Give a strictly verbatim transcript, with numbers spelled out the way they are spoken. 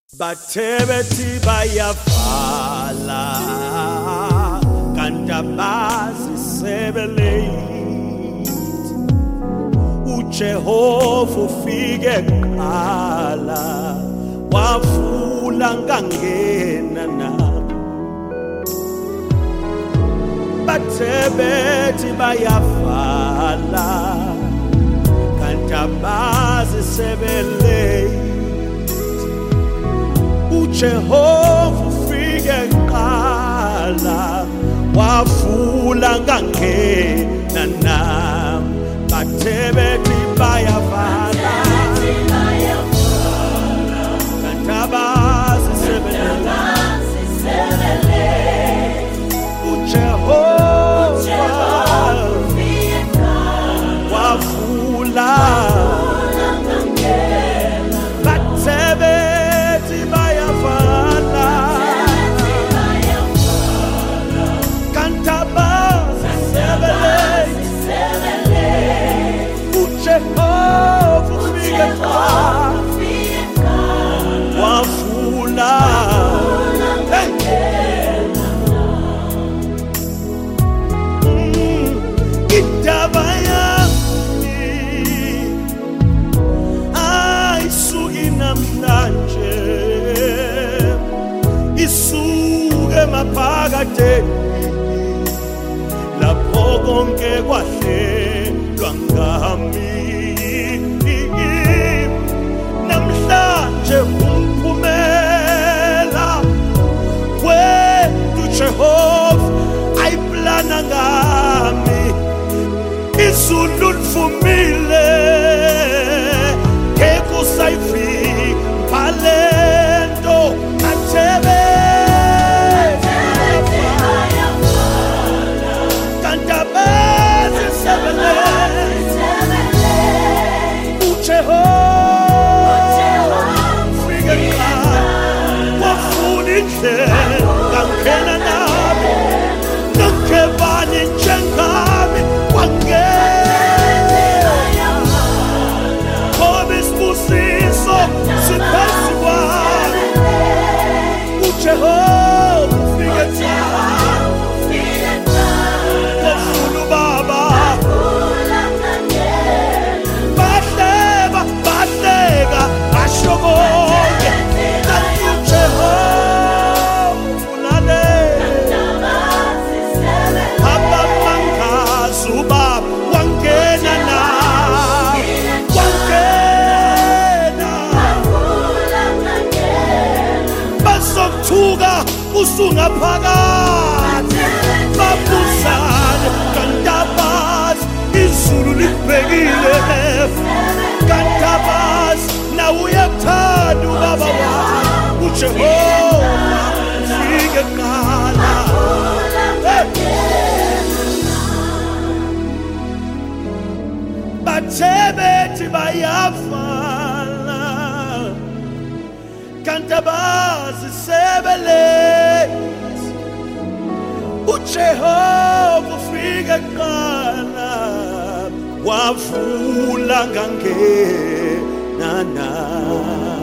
Bathebethi bayafala kantabazi sebelate uJehova ufike qala wafula ngangena nabo bathebethi bayafala kantabazi sebelate uJehova ufike qala wafula ngangena nami bathebethi bayafala kantabazi sebelele uJehova ufike qala wafula bathebethi bayafala kantabazi sebelele uJehova ufike qala wafula indaba yami ayisuki namhlanje isuke maphakadeni lapho konke kwahlelwa ngami namhlanje umphumela wethu Jehova ayiplana ngami izulu lifumile kekho sayifika lento athebe kantabazi sebelele uJehova ufike qala wafuna indlela ngangena nami nokebani njengami wangena ngoba isibusiso siphezu kwami uJehova ufike qala wafuna ubaba bahleba bahleka basho konke kanti uJehova ulalela abamangazi ubaba wangena nami wangena bazokuthuka usungaphakathi babuzane kantabazi izulu libhekile kantabazi nawe uyakuthanda ubaba wami uJehova ufike qala bathebethi bayafala kantabazi sebelele uJehova ufike qala wafula ngangena nami